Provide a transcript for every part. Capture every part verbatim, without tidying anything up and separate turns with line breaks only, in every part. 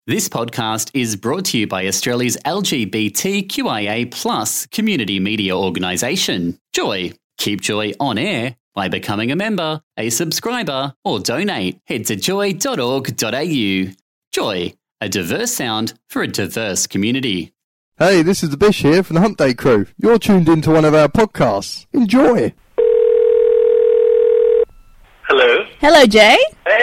This podcast is brought to you by Australia's L G B T Q I A plus community media organisation, Joy. Keep Joy on air by becoming a member, a subscriber, or donate. Head to joy dot org dot a u. Joy, a diverse sound for a diverse community.
Hey, this is the Bish here from the Hump Day crew. You're tuned into one of our podcasts. Enjoy.
Hello.
Hello, Jay.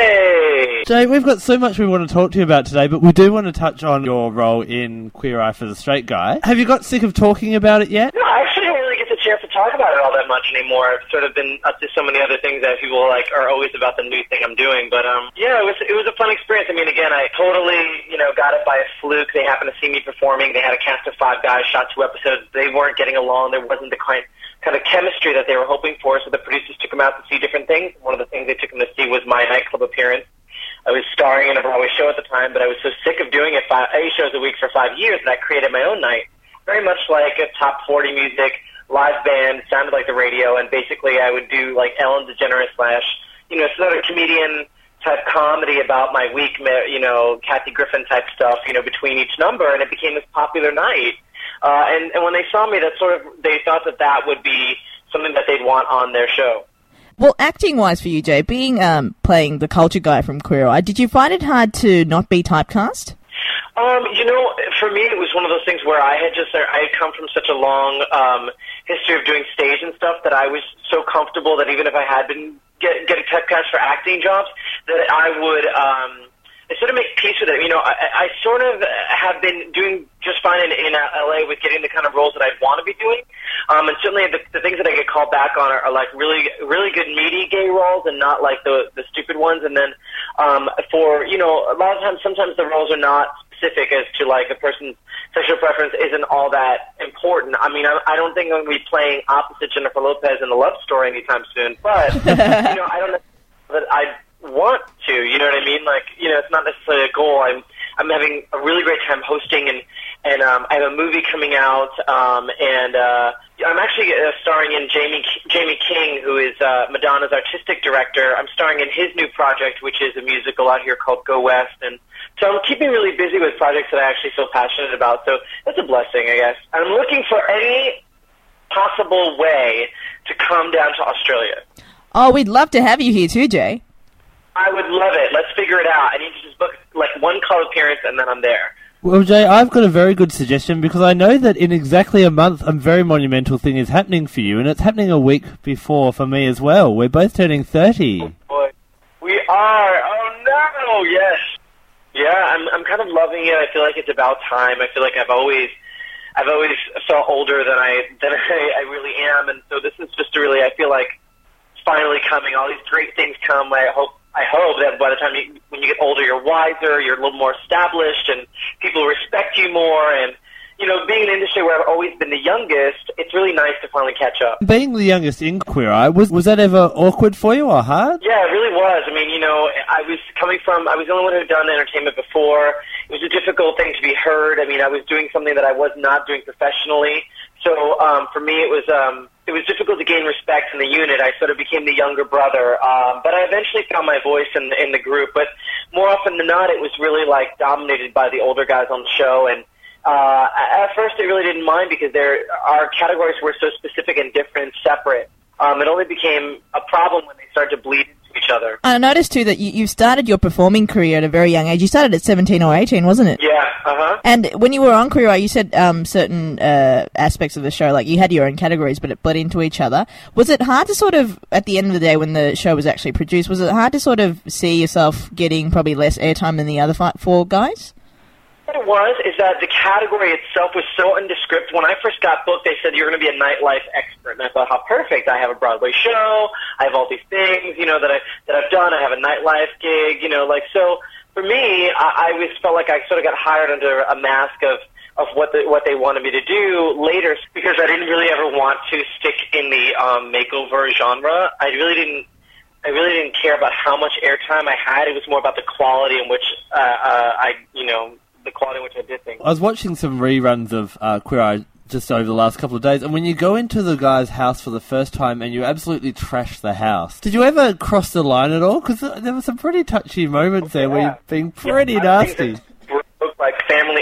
Hey.
Jay, we've got so much we want to talk to you about today, but we do want to touch on your role in Queer Eye for the Straight Guy. Have you got sick of talking about it yet?
No, I actually don't really get the chance to talk about it all that much anymore. I've sort of been up to so many other things that people like are always about the new thing I'm doing. But um, yeah, it was it was a fun experience. I mean, again, I totally you know got it by a fluke. They happened to see me performing. They had a cast of five guys, shot two episodes. They weren't getting along. There wasn't the kind kind of chemistry that they were hoping for. So the producers took them out to see different things. One of the things they took them to see was my nightclub appearance. I was starring in a Broadway show at the time, but I was so sick of doing it five, eight shows a week for five years that I created my own night. Very much like a top forty music, live band, sounded like the radio, and basically I would do like Ellen DeGeneres slash, you know, sort of comedian type comedy about my week, you know, Kathy Griffin type stuff, you know, between each number, and it became this popular night. Uh, and, and when they saw me, that sort of, they thought that that would be something that they'd want on their show.
Well, acting-wise for you, Jay, being um, playing the culture guy from Queer Eye, did you find it hard to not be typecast?
Um, you know, for me, it was one of those things where I had just, I had come from such a long um, history of doing stage and stuff that I was so comfortable that even if I had been get, getting typecast for acting jobs, that I would um, I sort of make peace with it. You know, I, I sort of have been doing just fine in, in L A with getting the kind of roles that I want to be doing. Um, and certainly the, the things that I get called back on are, are like really, really good meaty gay roles and not like the, the stupid ones. And then um, for, you know, a lot of times, sometimes the roles are not specific as to like a person's sexual preference isn't all that important. I mean, I, I don't think I'm going to be playing opposite Jennifer Lopez in a love story anytime soon. But, you know, I don't know that I want to, you know what I mean? Like, you know, it's not necessarily a goal. I'm I'm having a really great time hosting, and and um, I have a movie coming out, um, and uh, I'm actually uh, starring in Jamie Jamie King, who is uh, Madonna's artistic director. I'm starring in his new project, which is a musical out here called Go West, and so I'm keeping really busy with projects that I actually feel passionate about. So that's a blessing, I guess. And I'm looking for any possible way to come down to Australia.
Oh, we'd love to have you here too, Jay.
I would love it. Let's figure it out. I need to just book like one call appearance and then I'm there.
Well, Jay, I've got a very good suggestion because I know that in exactly a month a very monumental thing is happening for you, and it's happening a week before for me as well. We're both turning thirty.
Oh, boy. We are. Oh, no. Yes. Yeah, I'm I'm kind of loving it. I feel like it's about time. I feel like I've always I've always felt older than I than I, I really am, and so this is just really, I feel like it's finally coming. All these great things come. I hope I hope that by the time you, when you get older, you're wiser, you're a little more established, and people respect you more. And, you know, being in an industry where I've always been the youngest, it's really nice to finally catch up.
Being the youngest in Queer Eye, was, was that ever awkward for you or hard?
Yeah, it really was. I mean, you know, I was coming from, I was the only one who had done entertainment before. It was a difficult thing to be heard. I mean, I was doing something that I was not doing professionally. So um, for me, it was um, it was difficult to gain respect in the unit. I sort of became the younger brother, um, but I eventually found my voice in in the group. But more often than not, it was really like dominated by the older guys on the show. And uh, at first, I really didn't mind because there our categories were so specific and different, separate. Um, it only became a problem when they started to bleed into each other.
I noticed too that you, you started your performing career at a very young age. You started at seventeen or eighteen, wasn't it?
Yeah. Uh-huh.
And when you were on Queer Eye, you said um, certain uh, aspects of the show, like you had your own categories, but it bled into each other. Was it hard to sort of, at the end of the day when the show was actually produced, was it hard to sort of see yourself getting probably less airtime than the other five, four guys?
What it was is that the category itself was so nondescript. When I first got booked, they said, you're going to be a nightlife expert. And I thought, how perfect. I have a Broadway show. I have all these things, you know, that, I, that I've done. I have a nightlife gig, you know, like, so for me, I, I always felt like I sort of got hired under a mask of, of what the, what they wanted me to do later, because I didn't really ever want to stick in the um, makeover genre. I really didn't I really didn't care about how much airtime I had. It was more about the quality in which uh, uh, I, you know, the quality in which I did things.
I was watching some reruns of uh, Queer Eye just over the last couple of days, and when you go into the guy's house for the first time and you absolutely trash the house, did you ever cross the line at all? Because there were some pretty touchy moments there
yeah.
where you've been pretty
yeah,
nasty.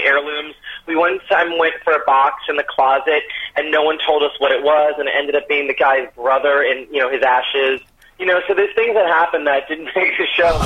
heirlooms. We one time went for a box in the closet, and no one told us what it was, and it ended up being the guy's brother and, you know, his ashes. You know, so there's things that happened that didn't make the show.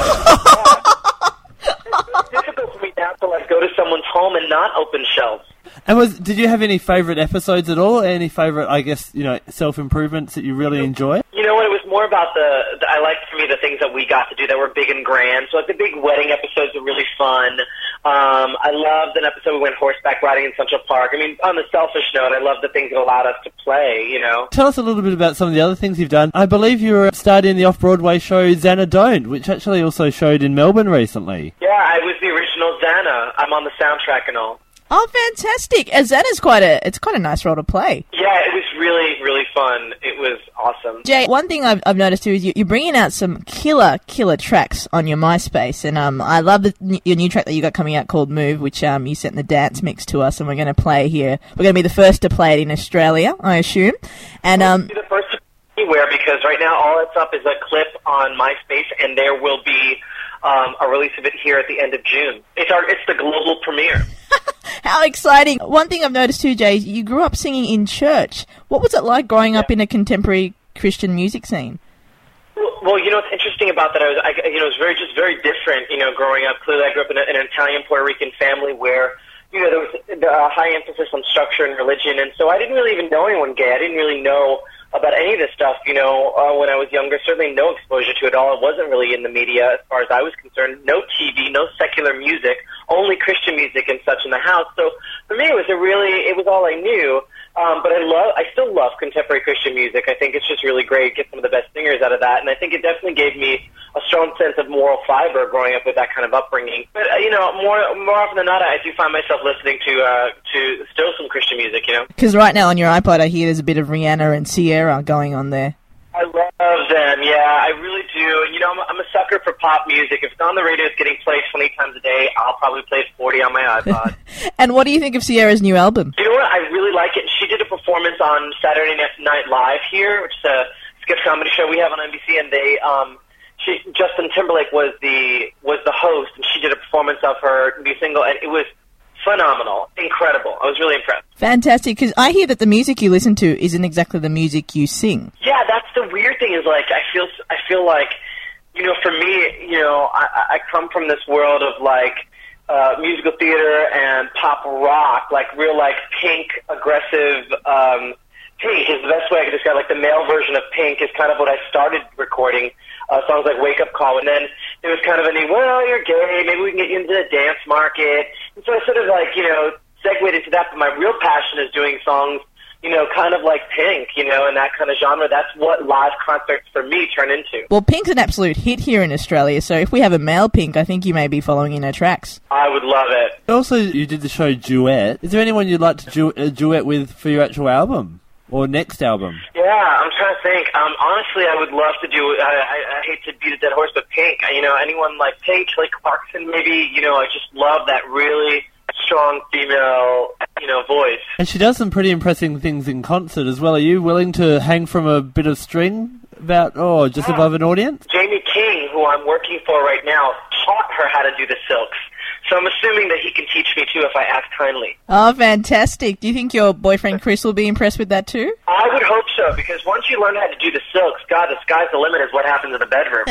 It's difficult for me now to, like, go to someone's home and not open shelves.
And was did you have any favourite episodes at all? Any favourite, I guess, you know, self-improvements that you really enjoy?
You know what, it was more about the, the, I liked for me the things that we got to do that were big and grand. So like the big wedding episodes were really fun. Um, I loved an episode we went horseback riding in Central Park. I mean, on the selfish note, I loved the things that allowed us to play, you know.
Tell us a little bit about some of the other things you've done. I believe you were starred in the off-Broadway show Xana Don't, which actually also showed in Melbourne recently.
Yeah, I was the original Xana. I'm on the soundtrack and all.
Oh, fantastic! As that is quite a, it's quite a nice role to play.
Yeah, it was really, really fun. It was awesome.
Jay, one thing I've, I've noticed too is you, you're bringing out some killer, killer tracks on your MySpace, and um, I love the, your new track that you got coming out called Move, which um, you sent in the dance mix to us, and we're going to play here. We're going to be the first to play it in Australia, I assume. And um,
we'll be the first to anywhere, because right now all that's up is a clip on MySpace, and there will be um, a release of it here at the end of June. It's our, it's the global premiere.
How exciting. One thing I've noticed too, Jay, you grew up singing in church. What was it like growing
yeah.
up in a contemporary Christian music scene?
Well, well, you know what's interesting about that? I was, I, you know, it was very, just very different. You know, growing up, clearly, I grew up in, a, in an Italian Puerto Rican family where, you know, there was a high emphasis on structure and religion, and so I didn't really even know anyone gay. I didn't really know about any of this stuff, you know, uh, when I was younger. Certainly no exposure to it all. It wasn't really in the media as far as I was concerned. No T V, no secular music, only Christian music and such in the house. So for me, it was a really, it was all I knew. Um, but I love, I still love contemporary Christian music. I think it's just really great. Get some of the best singers out of that, and I think it definitely gave me a strong sense of moral fiber growing up with that kind of upbringing. But uh, you know, more more often than not, I do find myself listening to uh, to still some Christian music. You know,
because right now on your iPod, I hear there's a bit of Rihanna and Ciara going on there.
I love them, yeah, I really do. You know, I'm, I'm a sucker for pop music. If it's on the radio, it's getting played twenty times a day. I'll probably play it forty on my iPod.
And what do you think of Ciara's new album?
You know what? I really like it. She did a performance on Saturday Night Live here, which is a sketch comedy show we have on N B C, and they, um, she, Justin Timberlake was the was the host, and she did a performance of her new single, and it was phenomenal, incredible. I was really impressed.
Fantastic, because I hear that the music you listen to isn't exactly the music you sing.
Yeah, that's the weird thing is, like, I feel, I feel like, you know, for me, you know, I, I come from this world of, like, uh, musical theater and pop rock, like, real, like, Pink, aggressive, um, Pink is the best way I could describe, like, the male version of Pink is kind of what I started recording. Uh, songs like Wake Up Call, and then there was kind of a new, well, you're gay, maybe we can get you into the dance market. And so I sort of like, you know, segued into that, but my real passion is doing songs, you know, kind of like Pink, you know, and that kind of genre. That's what live concerts for me turn into.
Well, Pink's an absolute hit here in Australia, so if we have a male Pink, I think you may be following in her tracks.
I would love it.
Also, you did the show Duet. Is there anyone you'd like to du- uh, duet with for your actual album? Or next album?
Yeah, I'm trying to think. Um, honestly, I would love to do, I, I, I hate to beat a dead horse, but Pink, you know, anyone like Pink, like Clarkson maybe, you know, I just love that really strong female, you know, voice.
And she does some pretty impressive things in concert as well. Are you willing to hang from a bit of string about, oh, just yeah. above an audience?
Jamie King, who I'm working for right now, taught her how to do the silks. So I'm assuming that he can teach me, too, if I ask kindly.
Oh, fantastic. Do you think your boyfriend Chris will be impressed with that, too?
I would hope so, because once you learn how to do the silks, God, the sky's the limit is what happens in the bedroom.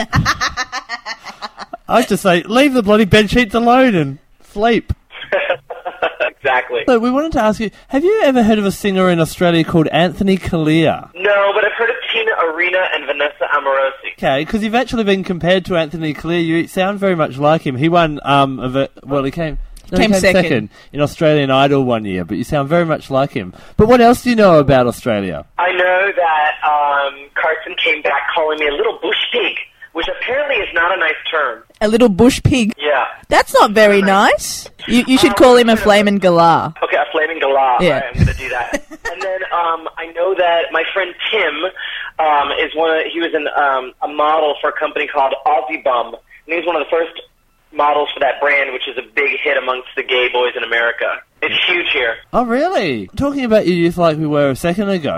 I'd just say, leave the bloody bed sheets alone and sleep.
Exactly.
So we wanted to ask you, have you ever heard of a singer in Australia called Anthony Callea?
No, but I've heard of Tina Arena and Vanessa Amorosi.
Okay, because you've actually been compared to Anthony Callea. You sound very much like him. He won, um, a ver- well, he came... No,
came,
he came
second.
second in Australian Idol one year, but you sound very much like him. But what else do you know about Australia?
I know that um, Carson came back calling me a little bush pig, which apparently is not a nice term.
A little bush pig?
Yeah.
That's not very nice. You, you should um, call him a flamin' galah.
Okay, a flaming galah.
Yeah.
All right, I'm going to do that. And then um, I know that my friend Tim um, is one of, he was an, um, a model for a company called Aussie Bum, and he was one of the first models for that brand, which is a big hit amongst the gay boys in America. It's huge here.
Oh, really? Talking about your youth like we were a second ago,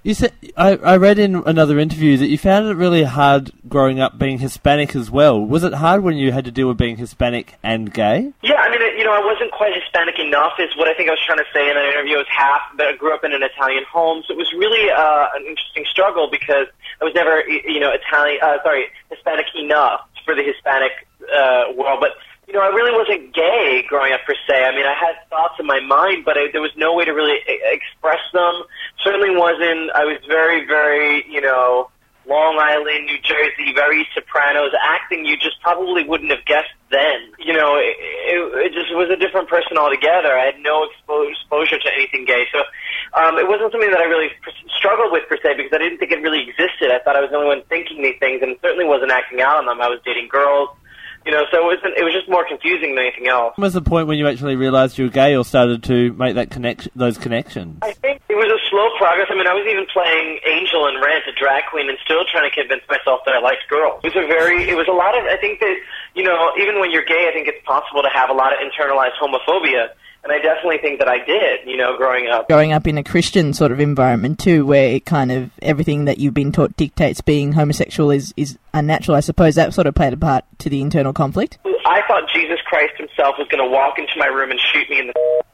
You said I, I read in another interview that you found it really hard growing up being Hispanic as well. Was it hard when you had to deal with being Hispanic and gay?
Yeah, I mean, you know, I wasn't quite Hispanic enough is what I think I was trying to say in that interview. I was half, but I grew up in an Italian home, so it was really uh, an interesting struggle because I was never, you know, Italian, uh, sorry, Hispanic enough for the Hispanic uh, world, but you know, I really wasn't gay growing up per se. I mean, I had thoughts in my mind, but I, there was no way to really e- express them. Certainly wasn't. I was very, very, you know, Long Island, New Jersey, very Sopranos acting. You just probably wouldn't have guessed then. You know, it, it, it just was a different person altogether. I had no expo- exposure to anything gay, so um, it wasn't something that I really pr- struggled with per se because I didn't think it really existed. I thought I was the only one thinking these things, and certainly wasn't acting out on them. I was dating girls. You know, so it, wasn't, it was just more confusing than anything else.
What was the point when you actually realised you were gay or started to make that connection, those connections?
I think it was a slow progress. I mean, I was even playing Angel in Rent, a drag queen, and still trying to convince myself that I liked girls. It was a very, it was a lot of, I think that, you know, even when you're gay, I think it's possible to have a lot of internalized homophobia. And I definitely think that I did, you know, growing up.
Growing up in a Christian sort of environment too, where it kind of everything that you've been taught dictates being homosexual is, is unnatural. I suppose that sort of played a part to the internal conflict.
I thought Jesus Christ himself was going to walk into my room and shoot me in the...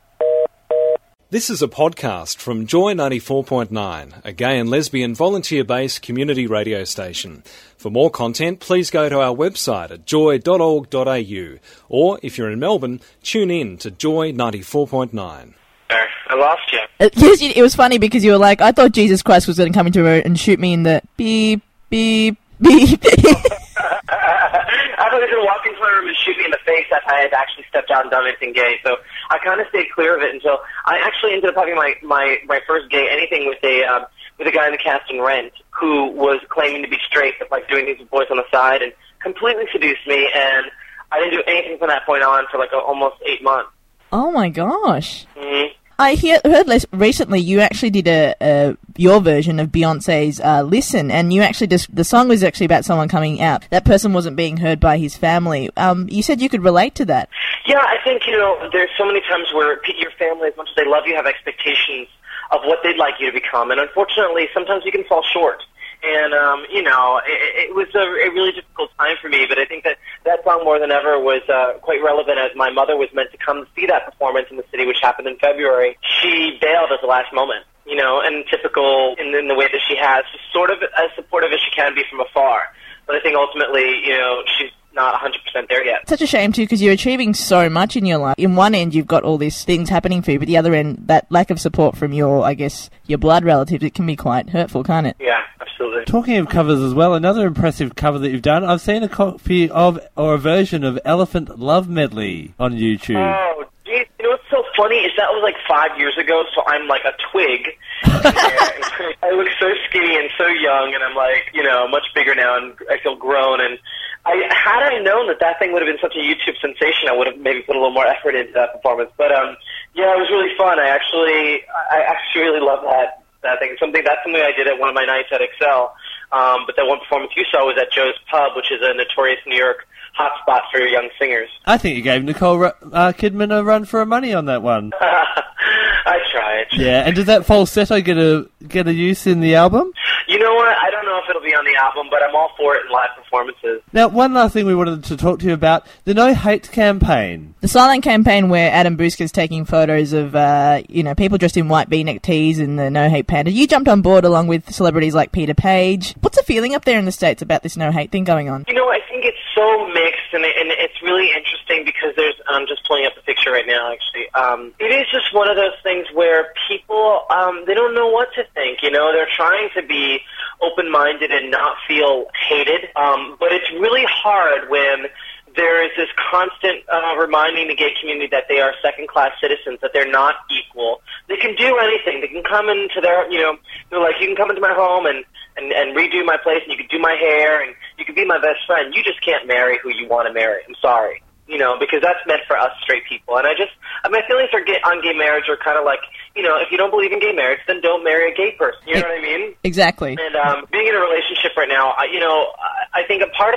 This is a podcast from Joy ninety-four point nine, a gay and lesbian volunteer-based community radio station. For more content, please go to our website at joy dot org dot a u, or if you're in Melbourne, tune in to Joy ninety-four point nine.
I lost you.
Uh, yes, it was funny because you were like, I thought Jesus Christ was going to come into her and shoot me in the beep, beep, beep.
I thought he was going to walk into my room and shoot me in the face if I had actually stepped out and done anything gay. So I kind of stayed clear of it until I actually ended up having my, my, my first gay anything with a um, with a guy in the cast in Rent who was claiming to be straight but like doing things with boys on the side and completely seduced me. And I didn't do anything from that point on for like a, almost eight months.
Oh my gosh.
Mm-hmm.
I hear, heard less, recently you actually did a, a your version of Beyonce's uh, Listen, and you actually just, the song was actually about someone coming out. That person wasn't being heard by his family. Um, you said you could relate to that.
Yeah, I think, you know, there's so many times where your family, as much as they love you, have expectations of what they'd like you to become, and unfortunately, sometimes you can fall short. And, um, you know, it, it was a, a really difficult time for me, but I think that that song more than ever was uh, quite relevant as my mother was meant to come to see that performance in the city, which happened in February. She bailed at the last moment, you know, and typical in, in the way that she has, sort of as supportive as she can be from afar. But I think ultimately, you know, she's not one hundred percent there yet.
Such a shame, too, because you're achieving so much in your life. In one end, you've got all these things happening for you, but the other end, that lack of support from your, I guess, your blood relatives, it can be quite hurtful, can't it?
Yeah, absolutely.
Talking of covers as well, another impressive cover that you've done, I've seen a copy of, or a version of Elephant Love Medley on YouTube.
Oh, geez. You know what's so funny is that was like five years ago, so I'm like a twig. I look so skinny and so young, and I'm like, you know, much bigger now, and I feel grown, and I, had I known that that thing would have been such a YouTube sensation, I would have maybe put a little more effort into that performance. But um, yeah, it was really fun. I actually, I actually really love that that thing. Something that's something I did at one of my nights at Excel. Um, but that one performance you saw was at Joe's Pub, which is a notorious New York hotspot for young singers.
I think you gave Nicole uh, Kidman a run for her money on that one.
I tried.
Yeah, and does that falsetto get a get a use in the album?
You know what? I don't know if it'll be on the album, but I'm all for it in live performances.
Now, one last thing we wanted to talk to you about, the No Hate campaign.
The silent campaign where Adam Busker's taking photos of, uh, you know, people dressed in white V-neck tees and the No Hate panda. You jumped on board along with celebrities like Peter Page. What's the feeling up there in the States about this No Hate thing going on?
You know, I think it's so mixed, and, it, and it's really interesting because there's, I'm just pulling up the picture right now, actually. Um, it is just one of those things where people, um, they don't know what to think, you know, they're trying to be open-minded and not feel hated, um, but it's really hard when there is this constant uh, reminding the gay community that they are second-class citizens, that they're not equal. They can do anything. They can come into their, you know, they're like, you can come into my home and, and, and redo my place, and you can do my hair, and you can be my best friend. You just can't marry who you want to marry. I'm sorry. You know, because that's meant for us straight people. And I just, my feelings are gay, on gay marriage are kind of like, you know, if you don't believe in gay marriage, then don't marry a gay person. You know what I mean?
Exactly.
And um, being in a relationship right now, I, you know, I, I think a part of the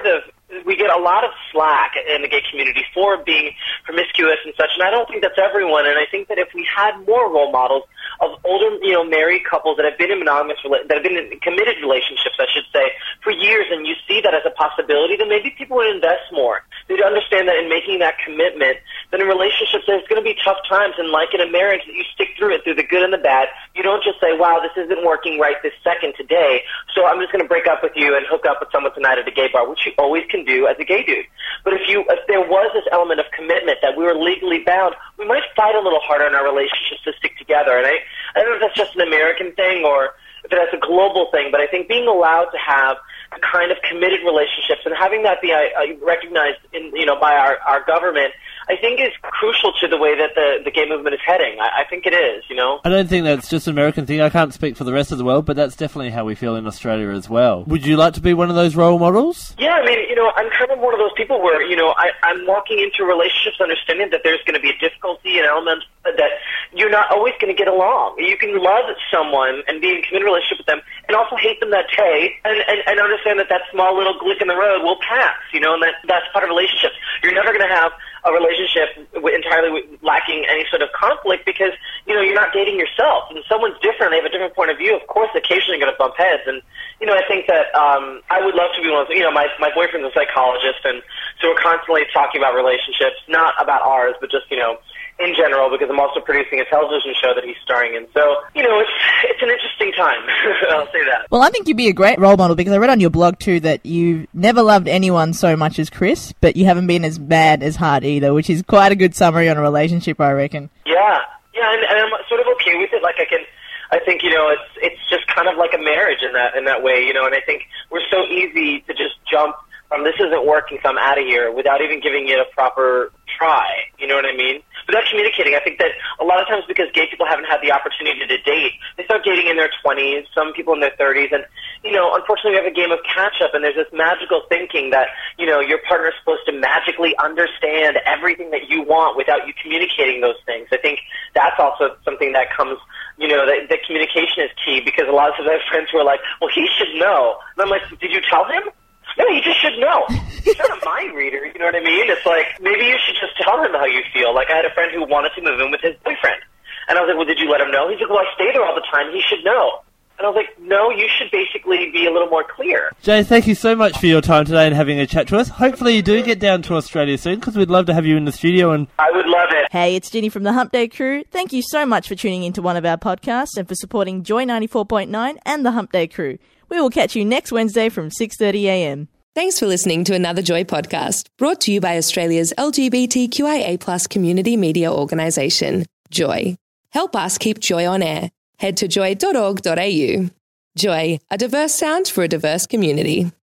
we get a lot of slack in the gay community for being promiscuous and such, and I don't think that's everyone. And I think that if we had more role models of older, you know, married couples that have been in monogamous, that have been in committed relationships, I should say, for years, and you see that as a possibility, then maybe people would invest more. They'd understand that in making that commitment, that in relationships there's going to be tough times, and like in a marriage, that you stick through it, through the good and the bad. You don't just say, wow, this isn't working right this second today, so I'm just going to break up with you and hook up with someone tonight at a gay bar, which you always can do as a gay dude. But if you, if there was this element of commitment that we were legally bound, we might fight a little harder in our relationships to stick together. And I, I don't know if that's just an American thing or if that's a global thing, but I think being allowed to have a kind of committed relationships and having that be uh, recognized in, you know, by our, our government, I think is crucial to the way that the, the gay movement is heading. I, I think it is, you know.
I don't think that's just an American thing. I can't speak for the rest of the world, but that's definitely how we feel in Australia as well. Would you like to be one of those role models?
Yeah, I mean, you know, I'm kind of one of those people where, you know, I, I'm walking into relationships understanding that there's going to be a difficulty and elements that you're not always going to get along. You can love someone and be in a committed relationship with them and also hate them that day and, and, and understand that that small little glick in the road will pass, you know, and that, that's part of relationships. You're never going to have a relationship entirely lacking any sort of conflict because, you know, you're not dating yourself. And someone's different. They have a different point of view. Of course, occasionally you're going to bump heads. And, you know, I think that um, I would love to be one of those, you know, my, my boyfriend's a psychologist, and so we're constantly talking about relationships, not about ours, but just, you know, in general, because I'm also producing a television show that he's starring in. So, you know, it's it's an interesting time. I'll say that.
Well, I think you'd be a great role model because I read on your blog, too, that you never loved anyone so much as Chris, but you haven't been as bad as Hart either, which is quite a good summary on a relationship, I reckon.
Yeah. Yeah, and, and I'm sort of okay with it. Like, I can... I think, you know, it's it's just kind of like a marriage in that in that way, you know, and I think we're so easy to just jump from this isn't working, so I'm out of here, without even giving it a proper try, you know what I mean? Without communicating. I think that a lot of times because gay people haven't had the opportunity to date, they start dating in their twenties, some people in their thirties, and, you know, unfortunately we have a game of catch-up, and there's this magical thinking that, you know, your partner's supposed to magically understand everything that you want without you communicating those things. I think that's also something that comes, you know, that, that communication is key, because a lot of times I have friends who are like, well, he should know. And I'm like, did you tell him? No, you just should know. He's not a mind reader, you know what I mean? It's like, maybe you should just tell him how you feel. Like, I had a friend who wanted to move in with his boyfriend. And I was like, well, did you let him know? He's like, well, I stay there all the time. He should know. And I was like, no, you should basically be a little more clear.
Jay, thank you so much for your time today and having a chat to us. Hopefully you do get down to Australia soon, because we'd love to have you in the studio. And
I would love it.
Hey, it's Ginny from the Hump Day Crew. Thank you so much for tuning into one of our podcasts and for supporting Joy ninety-four point nine and the Hump Day Crew. We will catch you next Wednesday from six thirty a m.
Thanks for listening to another Joy podcast, brought to you by Australia's L G B T Q I A plus community media organisation, Joy. Help us keep Joy on air. Head to joy dot org dot a u. Joy, a diverse sound for a diverse community.